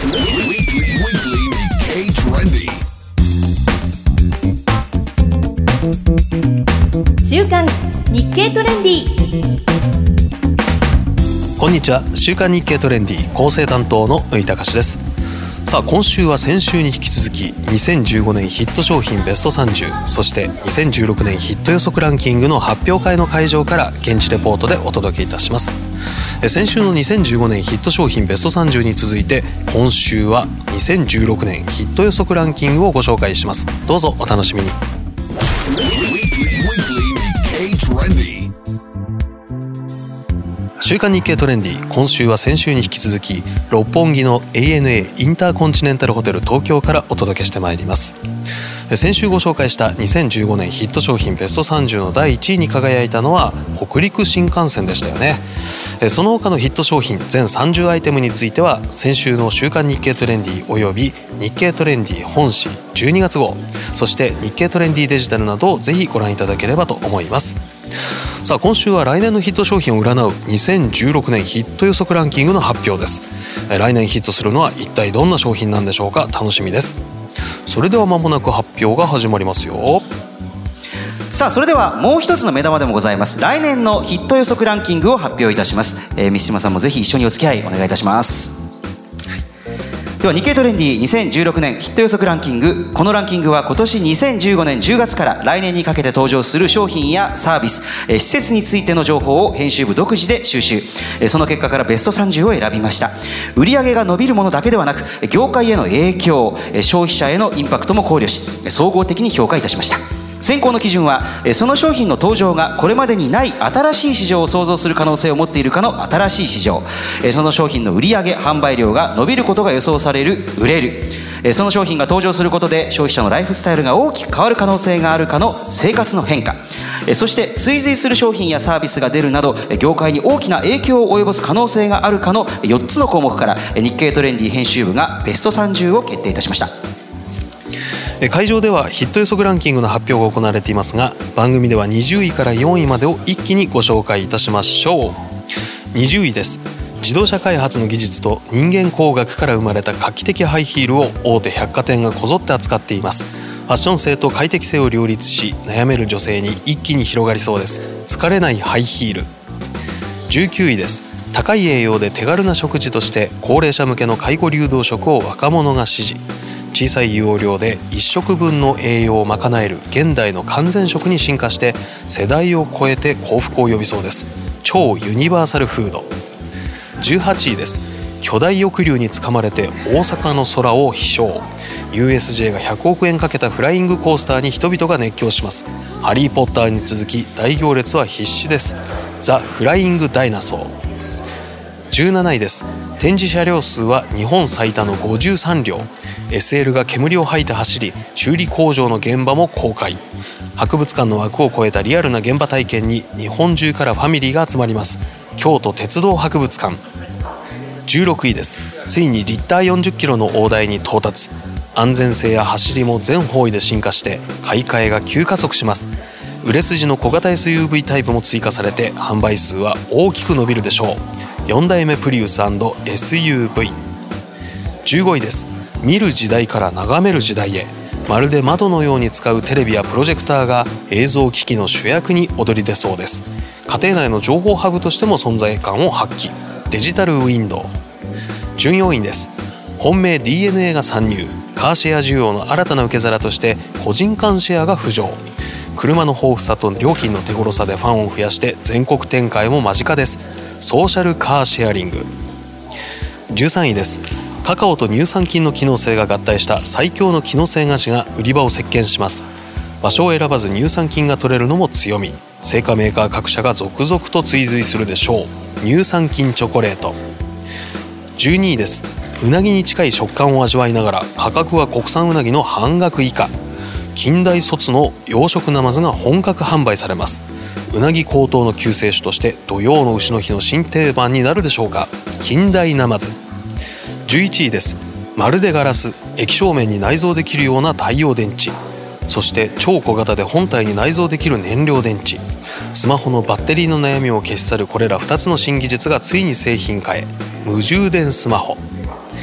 週刊日経トレンディ。 こんにちは。週刊日経トレンディ構成担当の宇井隆です。さあ、今週は先週に引き続き2015年ヒット商品ベスト30、そして2016年ヒット予測ランキングの発表会の会場から現地レポートでお届けいたします。先週の2015年ヒット商品ベスト30に続いて、今週は2016年ヒット予測ランキングをご紹介します。どうぞお楽しみに。週刊日経トレンディ、今週は先週に引き続き六本木の ANA インターコンチネンタルホテル東京からお届けしてまいります。先週ご紹介した2015年ヒット商品ベスト30の第1位に輝いたのは北陸新幹線でしたよね。その他のヒット商品全30アイテムについては先週の週刊日経トレンディおよび日経トレンディ本誌12月号、そして日経トレンディデジタルなどをぜひご覧いただければと思います。さあ、今週は来年のヒット商品を占う2016年ヒット予測ランキングの発表です。来年ヒットするのは一体どんな商品なんでしょうか。楽しみです。それでは間もなく発表が始まりますよ。 さあ、それではもう一つの目玉でもございます、来年のヒット予測ランキングを発表いたします。三島さんもぜひ一緒にお付き合いお願いいたします。では日経トレンディ2016年ヒット予測ランキング。このランキングは今年2015年10月から来年にかけて登場する商品やサービス、施設についての情報を編集部独自で収集。その結果からベスト30を選びました。売上が伸びるものだけではなく、業界への影響、消費者へのインパクトも考慮し、総合的に評価いたしました。選考の基準はその商品の登場がこれまでにない新しい市場を創造する可能性を持っているかの新しい市場、その商品の売上販売量が伸びることが予想される売れる、その商品が登場することで消費者のライフスタイルが大きく変わる可能性があるかの生活の変化、そして追随する商品やサービスが出るなど業界に大きな影響を及ぼす可能性があるかの4つの項目から日経トレンディ編集部がベスト30を決定いたしました。 会場ではヒット予測ランキングの発表が行われていますが、番組では20位から4位までを一気にご紹介いたしましょう。20位です。自動車開発の技術と人間工学から生まれた画期的ハイヒールを大手百貨店がこぞって扱っています。ファッション性と快適性を両立し、悩める女性に一気に広がりそうです。疲れないハイヒール。19位です。高い栄養で手軽な食事として高齢者向けの介護流動食を若者が支持。小さい容量で1食分の栄養を賄える現代の完全食に進化して世代を超えて幸福を呼びそうです。超ユニバーサルフード。18位です。巨大翼竜につかまれて大阪の空を飛翔。 USJ が100億円かけたフライングコースターに人々が熱狂します。ハリーポッターに続き大行列は必至です。ザ・フライングダイナソー。17位です。展示車両数は日本最多の53両。 SL が煙を吐いて走り、修理工場の現場も公開。博物館の枠を超えたリアルな現場体験に日本中からファミリーが集まります。京都鉄道博物館。16位です。ついにリッター40キロの大台に到達。安全性や走りも全方位で進化して買い替えが急加速します。売れ筋の小型 SUV タイプも追加されて販売数は大きく伸びるでしょう。4代目プリウス &SUV。 15位です。見る時代から眺める時代へ。まるで窓のように使うテレビやプロジェクターが映像機器の主役に躍り出そうです。家庭内の情報ハブとしても存在感を発揮。デジタルウィンドウ。14位です。本命 DNA が参入。カーシェア需要の新たな受け皿として個人間シェアが浮上。車の豊富さと料金の手頃さでファンを増やして全国展開も間近です。ソーシャルカーシェアリング。13位です。カカオと乳酸菌の機能性が合体した最強の機能性菓子が売り場を席巻します。場所を選ばず乳酸菌が取れるのも強み。製菓メーカー各社が続々と追随するでしょう。乳酸菌チョコレート。12位です。うなぎに近い食感を味わいながら価格は国産うなぎの半額以下。近代卒の養殖ナマズが本格販売されます。うなぎ高騰の救世主として土曜の丑の日の新定番になるでしょうか。近代ナマズ。11位です。まるでガラス、液晶面に内蔵できるような太陽電池、そして超小型で本体に内蔵できる燃料電池。スマホのバッテリーの悩みを消し去るこれら2つの新技術がついに製品化へ。無充電スマホ。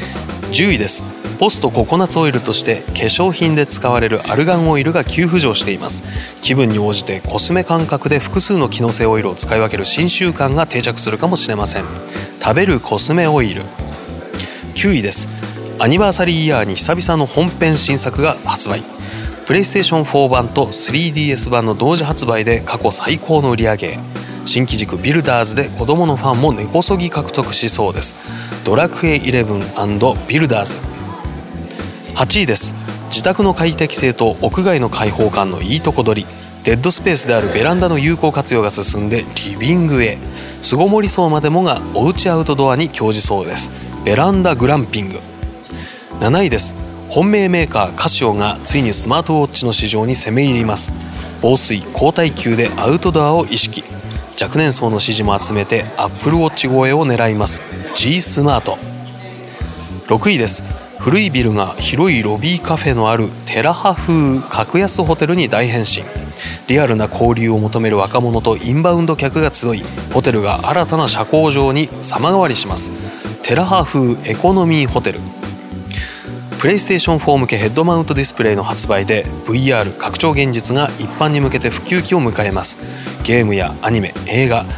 10位です。ポストココナッツオイルとして化粧品で使われるアルガンオイルが急浮上しています。気分に応じてコスメ感覚で複数の機能性オイルを使い分ける新習慣が定着するかもしれません。食べるコスメオイル。9位です。アニバーサリーイヤーに久々の本編新作が発売。プレイステーション4版と 3DS 版の同時発売で過去最高の売り上げ。新機軸ビルダーズで子供のファンも根こそぎ獲得しそうです。ドラクエ11&ビルダーズ。8位です。自宅の快適性と屋外の開放感のいいとこ取り。デッドスペースであるベランダの有効活用が進んでリビングへ。巣ごもり層までもがおうちアウトドアに興じそうです。ベランダグランピング。7位です。本命メーカーカシオがついにスマートウォッチの市場に攻め入ります。防水高耐久でアウトドアを意識。若年層の支持も集めてアップルウォッチ超えを狙います。 G スマート。6位です。古いビルが広いロビーカフェのあるテラハ風格安ホテルに大変身。リアルな交流を求める若者とインバウンド客が集い、ホテルが新たな社交場に様変わりします。テラハ風エコノミーホテル。プレイステーション4向けヘッドマウントディスプレイの発売で VR 拡張現実が一般に向けて普及期を迎えます。ゲームやアニメ、映画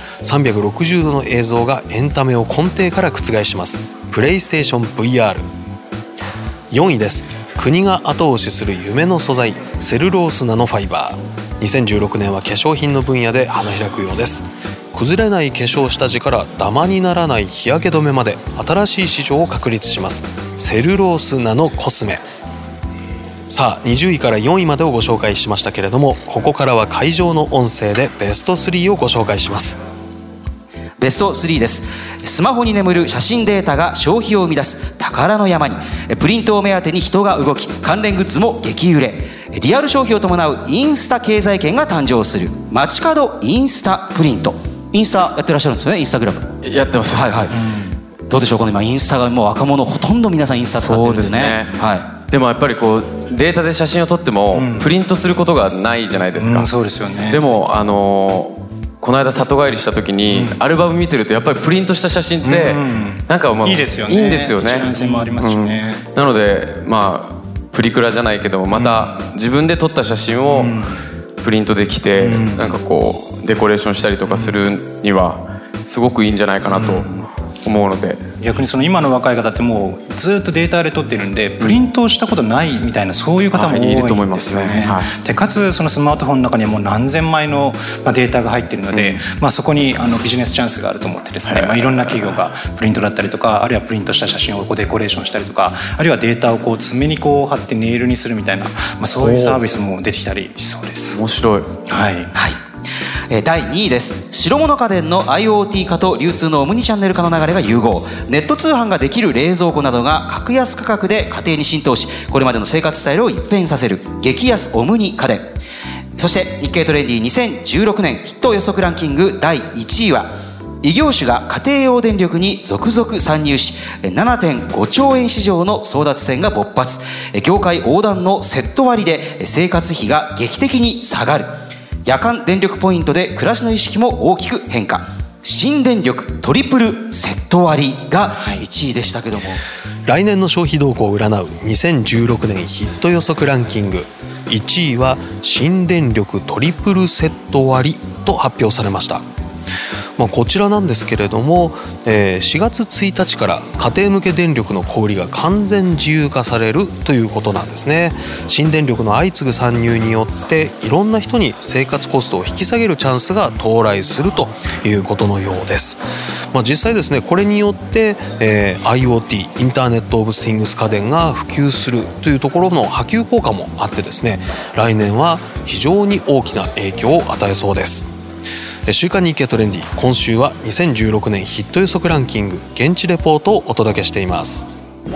360度の映像がエンタメを根底から覆します。プレイステーション VR。 4位です。国が後押しする夢の素材セルロースナノファイバー。2016年は化粧品の分野で花開くようです。崩れない化粧下地からダマにならない日焼け止めまで新しい市場を確立します。セルロースナノコスメ。さあ20位から4位までをご紹介しましたけれども、ここからは会場の音声でベスト3をご紹介します。 ベスト3です。スマホに眠る写真データが消費を生み出す宝の山に。プリントを目当てに人が動き、関連グッズも激売れ。リアル消費を伴うインスタ経済圏が誕生する街角インスタプリント。インスタやってらっしゃるんですよね。インスタグラムやってます。 はいはい、どうでしょう、この今インスタがもう若者ほとんど皆さんインスタ使ってるんですね。 そうですね、はい、でもやっぱりこうデータで写真を撮ってもプリントすることがないじゃないですか、 そうですよね。 でもこの間里帰りした時にアルバム見てるとやっぱりプリントした写真ってなんかいいですよね。 いいんですよね。 一覧性もありますしね、 なのでまあプリクラじゃないけどもまた自分で撮った写真をプリントできてなんかこうデコレーションしたりとかするにはすごくいいんじゃないかなと思うので、 逆にその今の若い方ってもうずっとデータで撮ってるんでプリントをしたことないみたいなそういう方も多いんですよね。でかつそのスマートフォンの中にはもう何千枚のデータが入っているので、そこにビジネスチャンスがあると思ってですね、いろんな企業がプリントだったりとか、あるいはプリントした写真をこうデコレーションしたりとか、あるいはデータをこう爪にこう貼ってネイルにするみたいな、そういうサービスも出てきたりしそうです。 面白い。 はい、 はい第2位です。白物家電の IoT 化と流通のオムニチャンネル化の流れが融合。ネット通販ができる冷蔵庫などが格安価格で家庭に浸透し、これまでの生活スタイルを一変させる激安オムニ家電。そして日経トレンディ2016年ヒット予測ランキング第1位は、異業種が家庭用電力に続々参入し 7.5 兆円市場の争奪戦が勃発。業界横断のセット割で生活費が劇的に下がる。夜間電力ポイントで暮らしの意識も大きく変化。新電力トリプルセット割が1位でしたけども、 来年の消費動向を占う2016年ヒット予測ランキング1位は新電力トリプルセット割と発表されました。こちらなんですけれども、4月1日から家庭向け電力の小売りが完全自由化されるということなんですね。新電力の相次ぐ参入によっていろんな人に生活コストを引き下げるチャンスが到来するということのようです。実際ですね、これによって、IoT インターネットオブシングス家電が普及するというところの波及効果もあってですね、来年は非常に大きな影響を与えそうです。週刊日経トレンディ、今週は2016年ヒット予測ランキング現地レポートをお届けしています。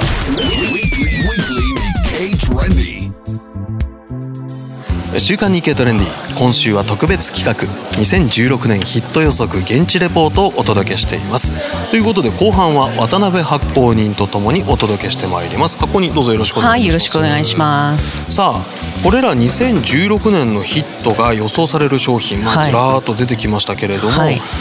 週刊日経トレンディ、今週は特別企画2016年ヒット予測現地レポートをお届けしています。ということで後半は渡辺発行人とともにお届けしてまいります。発行人どうぞよろしくお願いします。 はい、よろしくお願いします。 さあこれら2016年のヒットが予想される商品、ずらーっと出てきましたけれども、こ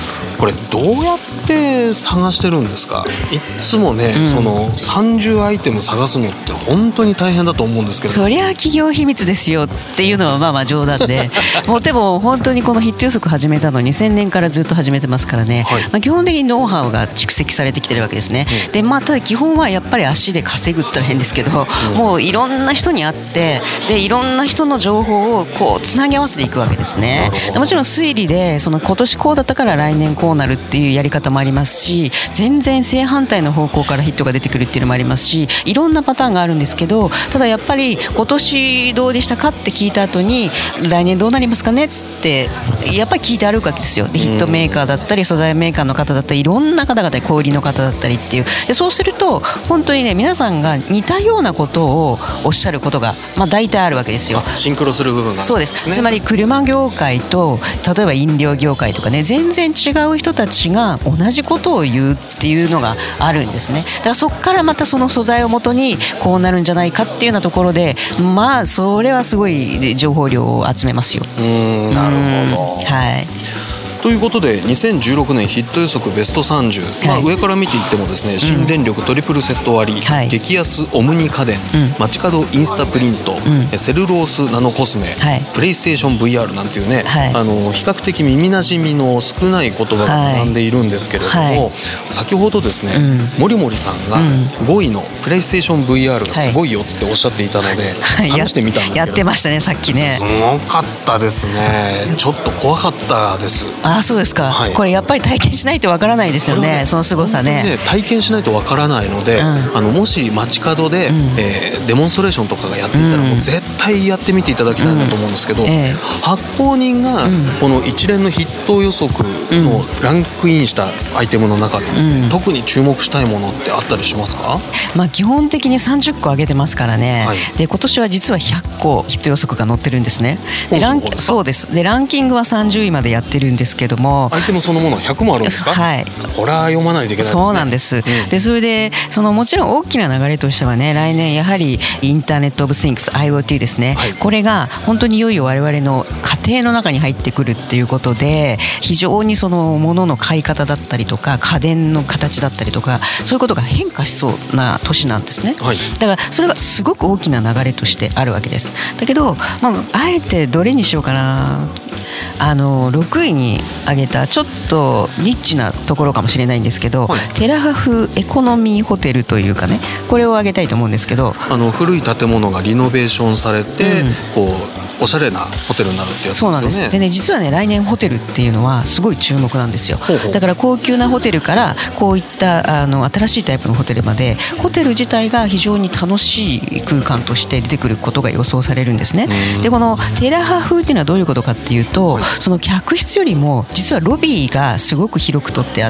これどうやって探してるんですか？いつもね、その30アイテム探すのって本当に大変だと思うんですけど。 そりゃ企業秘密ですよっていうのはまあまあ冗談でもうでも本当にこのヒット予測始めたの2000年からずっと始めてますからね、基本的にノウハウが蓄積されてきてるわけですね。でただ基本はやっぱり足で稼ぐって言ったら変ですけど、もういろんな人に会ってでいろんな人の情報をこうつなぎ合わせていくわけですね。もちろん推理でその今年こうだったから来年こうなるっていうやり方もありますし、全然正反対の方向からヒットが出てくるっていうのもありますし、いろんなパターンがあるんですけど、ただやっぱり今年どうでしたかって聞いた後に来年どうなりますかねってやっぱり聞いて歩くわけですよ。でヒットメーカーだったり素材メーカーの方だったりいろんな方々、小売りの方だったりっていうで、そうすると本当にね皆さんが似たようなことをおっしゃることが、大体あるわけですよ。 シンクロする部分があるんですね。 そうです。つまり車業界と例えば飲料業界とかね、全然違う人たちが同じことを言うっていうのがあるんですね。だからそこからまたその素材をもとにこうなるんじゃないかっていうようなところで、それはすごい情報量を集めますよ。 なるほど。 はい。 ということで2016年ヒット予測ベスト30、上から見ていってもですね、新電力トリプルセット割、激安オムニ家電、街角インスタプリント、セルロースナノコスメ、プレイステーション VR なんていうね、比較的耳なじみの少ない言葉が並んでいるんですけれども、先ほどですね、もりもりさんが5位のプレイステーション VR がすごいよっておっしゃっていたので、試してみたんですけど、 やってましたねさっきね。 すごかったですね。ちょっと怖かったです。 そうですか、これやっぱり体験しないとわからないですよね、その凄さね。 体験しないとわからないので、もし街角で、デモンストレーションとかがやっていたら、もう絶対やってみていただきたいなと思うんですけど、発行人がこの一連のヒット予測のランクインしたアイテムの中でですね、特に注目したいものってあったりしますか？ 基本的に30個上げてますからね、で今年は実は100個ヒット予測が載ってるんですね。そうです。でランキングは30位までやってるんですけども、 アイテムそのものは100もあるんですか？これは読まないといけないですね。 そうなんです、でそれでもちろん大きな流れとしてはね、来年やはりインターネットオブシングス IoT ですね、これが本当にいよいよ我々の家庭の中に入ってくるっていうことで、非常にその物の買い方だったりとか家電の形だったりとか、そういうことが変化しそうな年なんですね、だからそれがすごく大きな流れとしてあるわけです。だけど、あえてどれにしようかな、6位に挙げたちょっとニッチなところかもしれないんですけど、テラハ風エコノミーホテルというかね、これを挙げたいと思うんですけど、 古い建物がリノベーションされて、こうおしゃれなホテルになるってやつですよね。 そうなんです。でね、実はね来年ホテルっていうのはすごい注目なんですよ。だから高級なホテルからこういった新しいタイプのホテルまで、ホテル自体が非常に楽しい空間として出てくることが予想されるんですね。でこのテラハ風っていうのはどういうことかっていうと、その客室よりも実はロビーがすごく広くとってあって、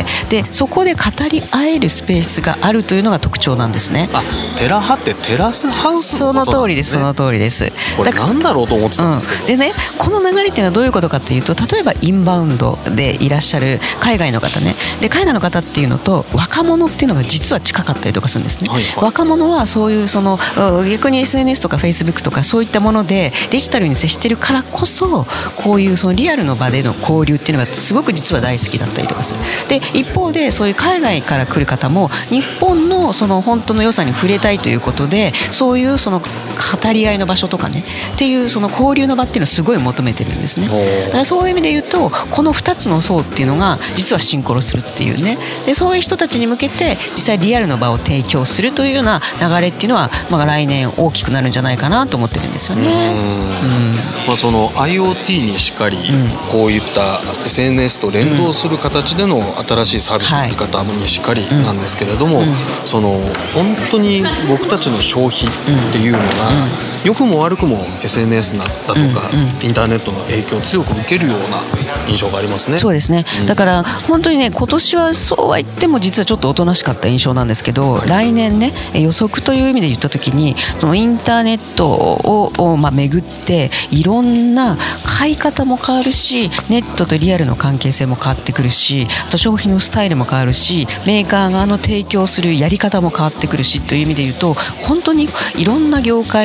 でそこで語り合えるスペースがあるというのが特徴なんですね。 テラハってテラスハウスのことなんですね。 その通りです。 これなんだろうと思ってたんですけど、 でね、この流れっていうのはどういうことかっていうと、例えばインバウンドでいらっしゃる海外の方ね、で海外の方っていうのと若者っていうのが実は近かったりとかするんですね、若者はそういう逆に SNS とか Facebook とかそういったものでデジタルに接してるからこそ、こういうリアルの場での交流っていうのがすごく実は大好きだったりとかする。で一方でそういう海外から来る方も日本の本当の良さに触れたいということで、そういう語り合いの場所とかねっていう交流の場っていうのをすごい求めてるんですね。だからそういう意味で言うと、この2つの層っていうのが実はシンクロするっていうね、でそういう人たちに向けて実際リアルの場を提供するというような流れっていうのは、来年大きくなるんじゃないかなと思ってるんですよね。 その IoT にしっかり、こういった SNS と連動する形での新しいサービスのやり方にしっかりなんですけれども、本当に僕たちの消費っていうのが、良くも悪くも SNS だとか、インターネットの影響を強く受けるような印象がありますね。 そうですね、だから本当にね、今年はそうは言っても実はちょっとおとなしかった印象なんですけど、来年ね、予測という意味で言った時に、インターネットを巡っていろんな買い方も変わるし、ネットとリアルの関係性も変わってくるし、あと消費のスタイルも変わるし、メーカー側の提供するやり方も変わってくるしという意味で言うと、本当にいろんな業界で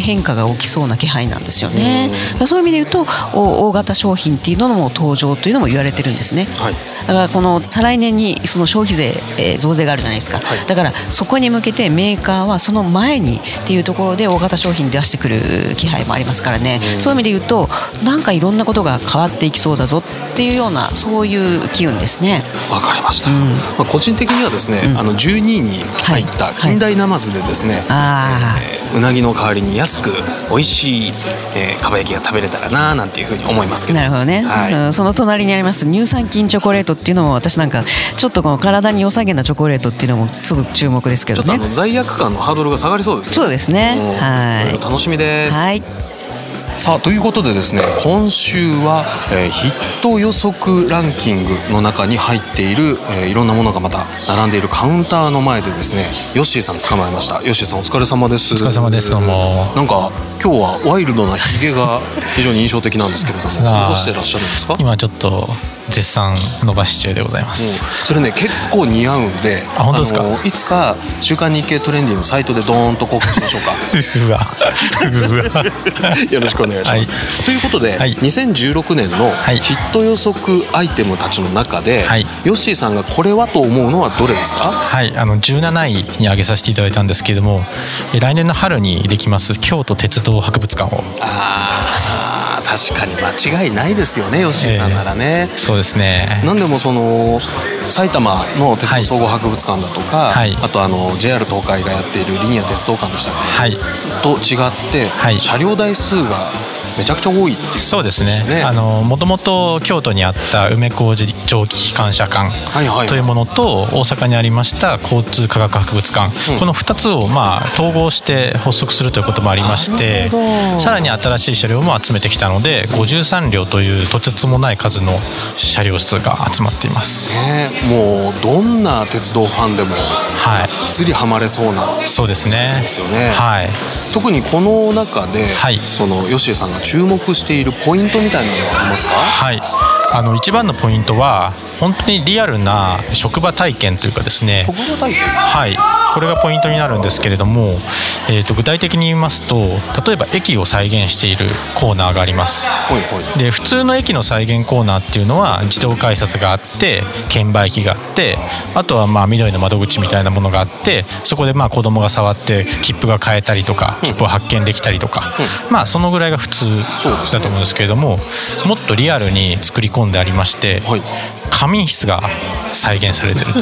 変化が起きそうな気配なんですよね。そういう意味で言うと大型商品っていうのも登場というのも言われてるんですね。だからこの再来年にその消費税、増税があるじゃないですか。だからそこに向けてメーカーはその前にっていうところで大型商品出してくる気配もありますからね。そういう意味で言うとなんかいろんなことが変わっていきそうだぞっていうようなそういう機運ですね。 わかりました。個人的にはですね、12位に入った近代ナマズでですね、うなぎの代わりに安く美味しいかば焼きが食べれたらななんていうふうに思いますけど。 なるほどね、その隣にあります乳酸菌チョコレートっていうのも私なんかちょっとこの体に良さげなチョコレートっていうのもすごく注目ですけどね。 ちょっと罪悪感のハードルが下がりそうですよね。 そうですね、 楽しみです。 はい。 さあということでですね、今週は、ヒット予測ランキングの中に入っている、いろんなものがまた並んでいるカウンターの前でですね、ヨッシーさん捕まえました。ヨッシーさんお疲れ様です。 お疲れ様です。どうも。 なんか今日はワイルドなヒゲが非常に印象的なんですけれども、伸ばしてらっしゃるんですか？ 今ちょっと絶賛伸ばし中でございます。 それね結構似合うんで、 本当ですか？ いつか週刊日経トレンディのサイトでドーンと公開しましょうか。 うわよろしくお願いします。ということで、2016年のヒット予測アイテムたちの中で、ヨッシーさんがこれはと思うのはどれですか？ はい、17位に挙げさせていただいたんですけれども、来年の春にできます京都鉄道博物館を。 確かに間違いないですよね、ヨッシーさんならね。 そうですね。 何でもその埼玉の鉄道総合博物館だとか、あとJR 東海がやっているリニア鉄道館でしたっけ、と違って、車両台数がめちゃくちゃ多いっていうことでしたね。 そうですね。もともと京都にあった梅小路蒸気機関車館というものと、大阪にありました交通科学博物館、この2つを統合して発足するということもありまして、さらに新しい車両も集めてきたので53両というとてつもない数の車両数が集まっています。 もうどんな鉄道ファンでもがっつりハマれそうなそうですね。 ですよね。特にこの中で、そのヨッシーさんが注目しているポイントみたいなのはありますか？ 一番のポイントは本当にリアルな職場体験というかですね。 職場体験？ これがポイントになるんですけれども、具体的に言いますと、例えば駅を再現しているコーナーがあります。で普通の駅の再現コーナーっていうのは自動改札があって券売機があって、あとは緑の窓口みたいなものがあって、そこで子供が触って切符が買えたりとか、切符を発券できたりとか、そのぐらいが普通だと思うんですけれども、もっとリアルに作り込んでありまして、仮眠室が再現されてると。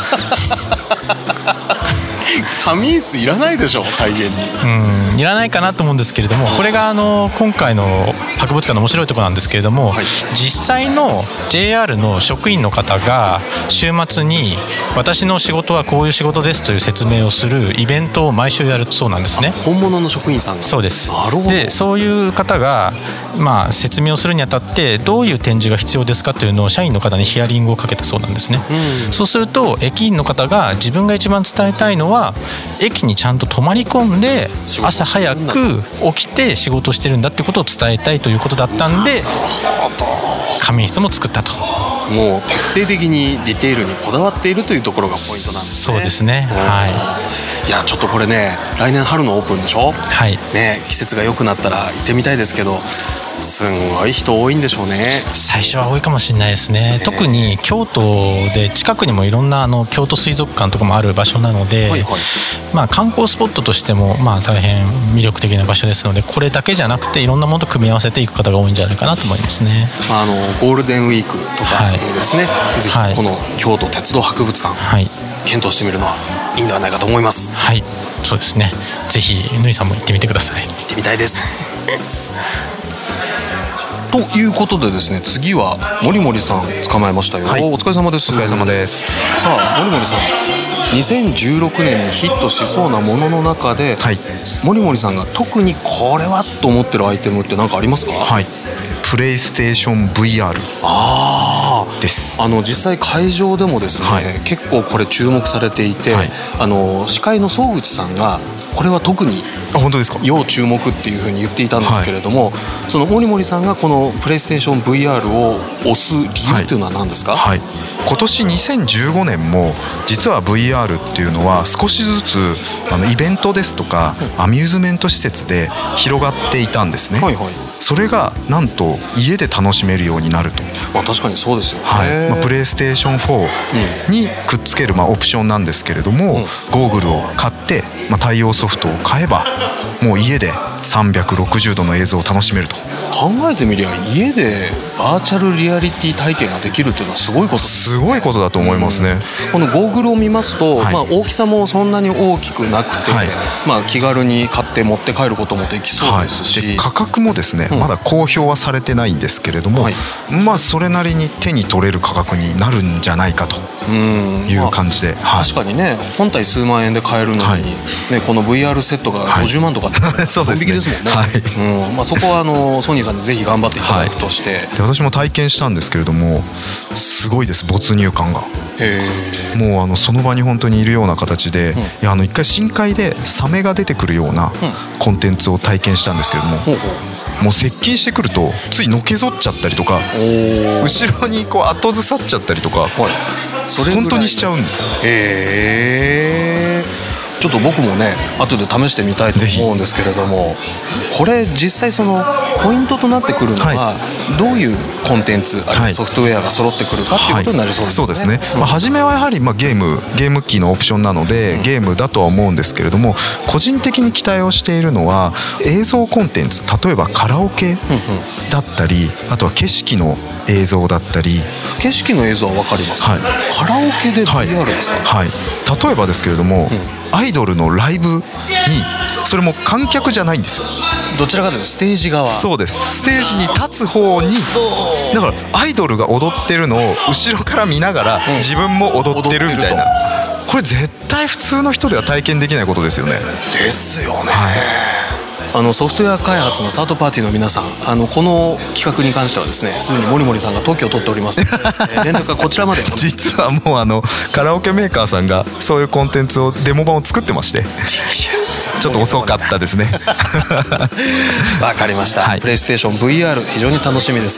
仮眠室いらないでしょ、再現に。 いらないかなと思うんですけれども、これが今回の博物館の面白いところなんですけれども、実際の JR の職員の方が週末に私の仕事はこういう仕事ですという説明をするイベントを毎週やるそうなんですね。 本物の職員さんが。 そうです。 なるほど。 でそういう方が説明をするにあたってどういう展示が必要ですかというのを社員の方にヒアリングをかけたそうなんですね。そうすると駅員の方が自分が一番伝えたいのは、駅にちゃんと泊まり込んで朝早く起きて仕事してるんだってことを伝えたいということだったんで、仮眠室も作ったと。 もう徹底的にディテールにこだわっているというところがポイントなんですね。 そうですね。 いやちょっとこれね、来年春のオープンでしょ。季節が良くなったら行ってみたいですけど、すごい人多いんでしょうね。 最初は多いかもしれないですね。特に京都で近くにもいろんな京都水族館とかもある場所なので、観光スポットとしても大変魅力的な場所ですので、これだけじゃなくていろんなものと組み合わせていく方が多いんじゃないかなと思いますね。 ゴールデンウィークとかにですね、ぜひこの京都鉄道博物館、検討してみるのはいいんではないかと思います。 そうですね。ぜひぬいさんも行ってみてください。 行ってみたいです。ということでですね、次は森森さん捕まえましたよ。お疲れ様です。 お疲れ様です。 さあ森森さん、2016年にヒットしそうなものの中で、森森さんが特にこれはと思ってるアイテムって何かありますか？ プレイステーション VR です。 実際会場でもですね、結構これ注目されていて、司会の総口さんがこれは特に本当ですか。 要注目っていうふうに言っていたんですけれども、その森森さんがこのプレイステーション VR を推す理由というのは何ですか？ 今年2015年も実は VR っていうのは少しずつイベントですとかアミューズメント施設で広がっていたんですね。それがなんと家で楽しめるようになると。 確かにそうですよね。 プレイステーション4にくっつけるオプションなんですけれども、ゴーグルを買って対応ソフトを買えばもう家で360度の映像を楽しめると。 考えてみりゃ家でバーチャルリアリティ体験ができるっていうのはすごいことですね。 すごいことだと思いますね。 このゴーグルを見ますと、大きさもそんなに大きくなくて、気軽に買って持って帰ることもできそうですし、 で価格もですね、まだ公表はされてないんですけれども、それなりに手に取れる価格になるんじゃないかという感じで、 確かにね、本体数万円で買えるのに、この VR セットが50万とかってドン引きですもんね。そこはソニーさんにぜひ頑張っていただくとして、 で私も体験したんですけれどもすごいです。没入感がもうその場に本当にいるような形で、一回深海でサメが出てくるようなコンテンツを体験したんですけれども、もう接近してくるとついのけぞっちゃったりとか、後ろに後ずさっちゃったりとか、本当にしちゃうんですよ。 ちょっと僕もね後で試してみたいと思うんですけれども、これ実際そのポイントとなってくるのはどういうコンテンツ、あるいはソフトウェアが揃ってくるかっていうことになりそうですね。 そうですね。初めはやはりゲーム機のオプションなのでゲームだとは思うんですけれども、個人的に期待をしているのは映像コンテンツ、例えばカラオケだったり、あとは景色の映像だったり。 景色の映像は分かります、カラオケで VR ですか？ 例えばですけれども、アイドルのライブにそれも観客じゃないんですよ。 どちらかというとステージ側。 そうです。ステージに立つ方に、だからアイドルが踊ってるのを後ろから見ながら自分も踊ってるみたいな、これ絶対普通の人では体験できないことですよね。 ですよね。ソフトウェア開発のサードパーティーの皆さん、この企画に関してはですね、すでに森森さんが特許を取っておりますので、連絡がこちらまで実はもうカラオケメーカーさんがそういうコンテンツをデモ版を作ってまして、ちょっと遅かったですね。 わかりました、プレイステーション VR 非常に楽しみです、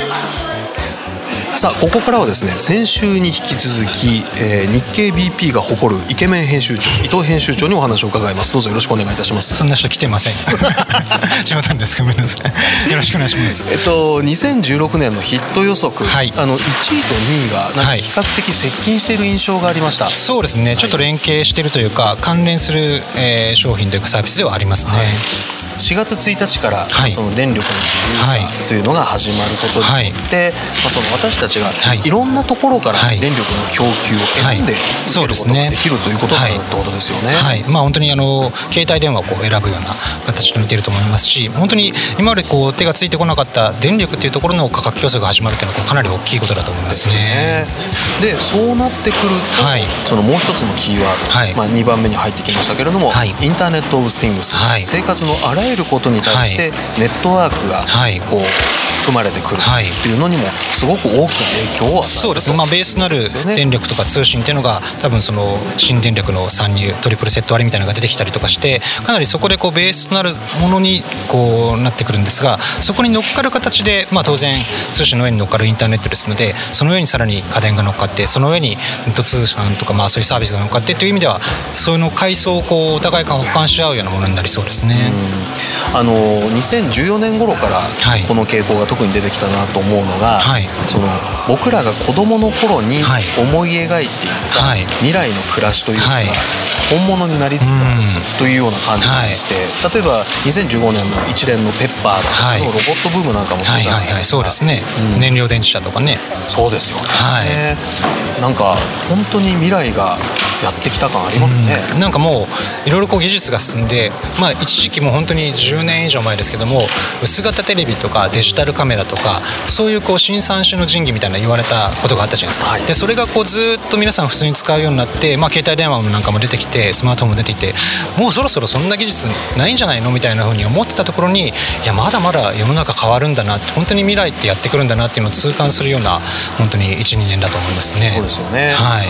さあここからはですね、先週に引き続き、日経 BP が誇るイケメン編集長伊藤編集長にお話を伺います。どうぞよろしくお願いいたします。 そんな人来てません。冗談です。ごめんなさい。よろしくお願いします。 2016年のヒット予測、1位と2位がなんか比較的接近している印象がありました。 そうですね。ちょっと連携しているというか関連する、商品というかサービスではありますね。 4月1日からその電力の自由化というのが始まることによって、その私たちがいろんなところから電力の供給を選んで受けることができるということになるってことですよね。 本当に携帯電話を選ぶような形と似ていると思いますし、本当に今まで手がついてこなかった電力というところの価格競争が始まるというのはかなり大きいことだと思いますね。 でそうなってくると、そのもう一つのキーワード、2番目に入ってきましたけれども、インターネット・オブ・スティングス、生活のあらゆることに対してネットワークが含まれてくるっていうのにもすごく大きな影響を与える。 そうですね。ベースなる電力とか通信っていうのが多分その新電力の参入トリプルセット割みたいなのが出てきたりとかして、かなりそこでベースとなるものになってくるんですが、そこに乗っかる形で、当然通信の上に乗っかるインターネットですので、その上にさらに家電が乗っかって、その上にネット通販とかそういうサービスが乗っかってという意味では、そういうの階層をお互いが補完し合うようなものになりそうですね。 2014年頃からこの傾向が特に出てきたなと思うのが、その僕らが子どもの頃に思い描いていた未来の暮らしというのが本物になりつつあるというような感じがして、例えば2015年の一連のペッパーとかのロボットブームなんかもそうじゃないですか。 そうですね。燃料電池車とかね。 そうですよね。なんか本当に未来がやってきた感ありますね。 なんかもういろいろ技術が進んで、一時期も本当に10年以上前ですけども、薄型テレビとかデジタルカメラとか、そういう新三種の神器みたいな言われたことがあったじゃないですか。でそれがずっと皆さん普通に使うようになって、携帯電話なんかも出てきて、 てスマートフォンも出ていて、もうそろそろそんな技術ないんじゃないのみたいな風に思ってたところに、いやまだまだ世の中変わるんだなって、本当に未来ってやってくるんだなっていうのを痛感するような本当に 1,2 年だと思いますね。 そうですよね、 はい、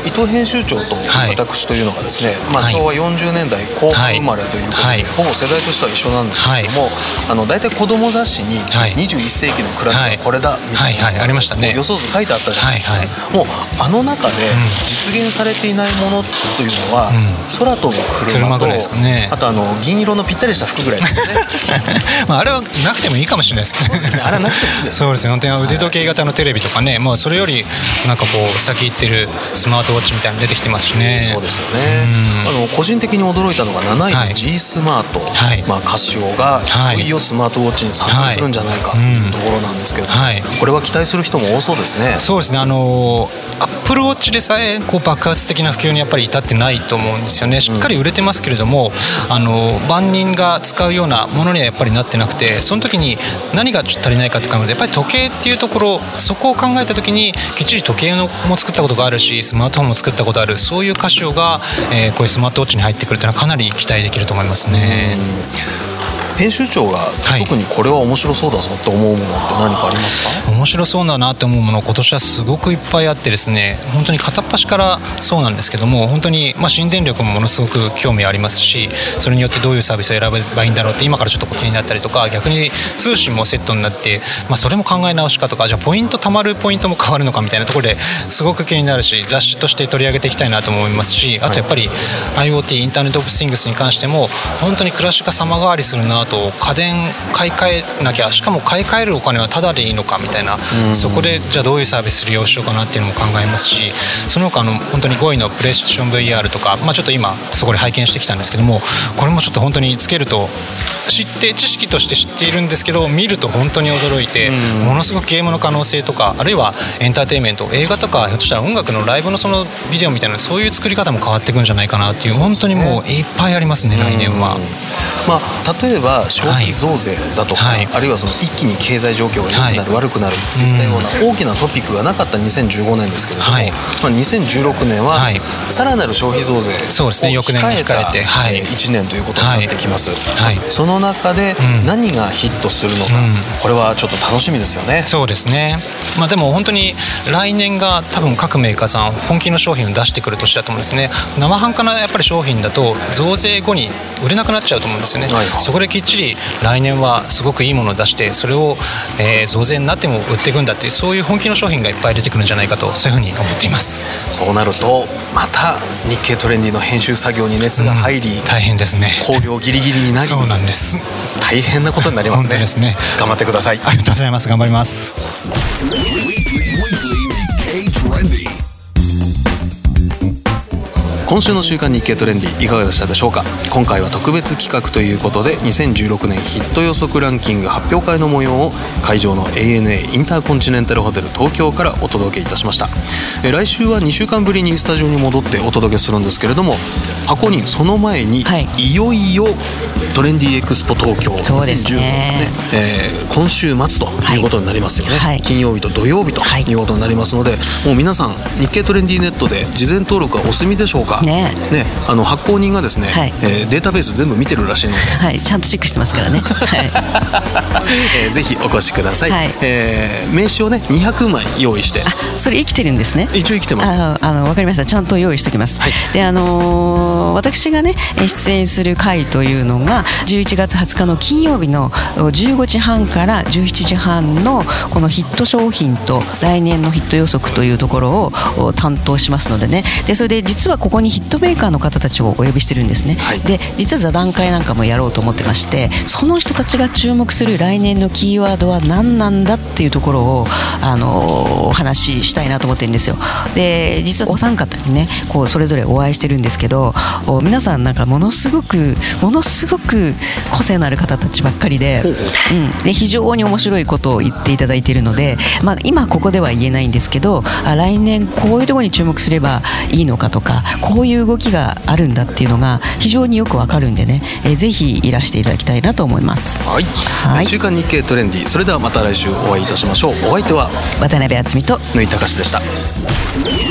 伊藤編集長と私というのがですね、昭和40年代後半生まれということで、ほぼ世代としては一緒なんですけれども、大体子供雑誌に21世紀の暮らしはこれだみたいな、 ありましたね、 予想図書いてあったじゃないですか。もうあの中で実現されていないものというのは、空飛ぶ車と、あと銀色のぴったりした服ぐらいですよねあれはなくてもいいかもしれないですけどね。 あれはなくてもいいです。 そうですね、本当に腕時計型のテレビとかね、それよりなんかこう先行ってるスマートウォッチみたいなの出てきてますしね。 そうですよね。個人的に驚いたのが7位の G スマート、カシオがいよいよスマートウォッチに参加するんじゃないかというところなんですけど、これは期待する人も多そうですね。 そうですね、アップルウォッチでさえこう爆発的な普及にやっぱり至ってないと思うんですよね。しっかり売れてますけれども、万人が使うようなものにはやっぱりなってなくて、その時に何がちょっと足りないかって考えると、やっぱり時計っていうところ、そこを考えた時にきっちり時計も作ったことがあるし、スマートフォンも作ったことある、そういうカシオが、こういうスマートウォッチに入ってくるというのはかなり期待できると思いますね。 編集長が特にこれは面白そうだぞと思うものって何かありますか？ 面白そうだなと思うもの、今年はすごくいっぱいあってですね、本当に片っ端からそうなんですけども、本当に新電力もものすごく興味ありますし、それによってどういうサービスを選べばいいんだろうって今からちょっと気になったりとか、逆に通信もセットになって、それも考え直しかとか、じゃあポイント貯まるポイントも変わるのかみたいなところですごく気になるし、雑誌として取り上げていきたいなと思いますし、あとやっぱり IoT インターネットオブシングスに関しても本当に暮らしが様変わりするなと、家電買い替えなきゃ、しかも買い替えるお金はタダでいいのかみたいな、そこでじゃあどういうサービス利用しようかなっていうのも考えますし、その他本当に5位のプレイステーション VR とか、ちょっと今そこで拝見してきたんですけども、これもちょっと本当につけると知識として知っているんですけど、見ると本当に驚いて、ものすごくゲームの可能性とか、あるいはエンターテインメント、映画とかひょっとしたら音楽のライブのそのビデオみたいな、そういう作り方も変わっていくんじゃないかなっていう、本当にもういっぱいありますね、来年は。 例えば消費増税だとか、あるいはその一気に経済状況が良くなる、悪くなるといったような大きなトピックがなかった2015年ですけれども、2016年はさらなる消費増税を控えた1年ということになってきます。その中で何がヒットするのか、これはちょっと楽しみですよね。 そうですね、でも本当に来年が多分各メーカーさん本気の商品を出してくる年だと思うんですね。生半可なやっぱり商品だと増税後に売れなくなっちゃうと思うんですよね。そこできっちり来年はすごくいいものを出して、それを、増税になっても売っていくんだっていう、そういう本気の商品がいっぱい出てくるんじゃないかと、そういうふうに思っています。 そうなるとまた日経トレンディの編集作業に熱が入り、 大変ですね。 興行ギリギリになり、 そうなんです。 大変なことになりますね。 本当ですね。 頑張ってください。 ありがとうございます。頑張ります。 今週の週刊日経トレンディいかがでしたでしょうか。今回は特別企画ということで、2016年ヒット予測ランキング発表会の模様を会場の ANA インターコンチネンタルホテル東京からお届けいたしました。来週は2週間ぶりにスタジオに戻ってお届けするんですけれども、箱にその前に、いよいよトレンディエクスポ東京2015ね、今週末ということになりますよね。金曜日と土曜日ということになりますので、もう皆さん日経トレンディネットで事前登録はお済みでしょうか。発行人がですね、データベース全部見てるらしいので、 ちゃんとチェックしてますからね。 ぜひお越しください。名刺をね200枚用意して。 それ生きてるんですね。 一応生きてます。 わかりました。ちゃんと用意しておきます。で私がね出演する会というのが11月20日の金曜日の15時半から17時半のこのヒット商品と来年のヒット予測というところを担当しますのでね。でそれで実はここにヒットメーカーの方たちをお呼びしてるんですね。で実は座談会なんかもやろうと思ってまして、その人たちが注目する来年のキーワードは何なんだっていうところをお話ししたいなと思ってるんですよ。で実はお三方にねこうそれぞれお会いしてるんですけど、皆さんなんかものすごく個性のある方たちばっかりで、で非常に面白いことを言っていただいているので、今ここでは言えないんですけど、来年こういうところに注目すればいいのかとか、こういう動きがあるんだっていうのが非常によくわかるんでね、ぜひいらしていただきたいなと思います。 週刊日経トレンディ、それではまた来週お会いいたしましょう。お相手は渡辺敦美と縫井隆でした。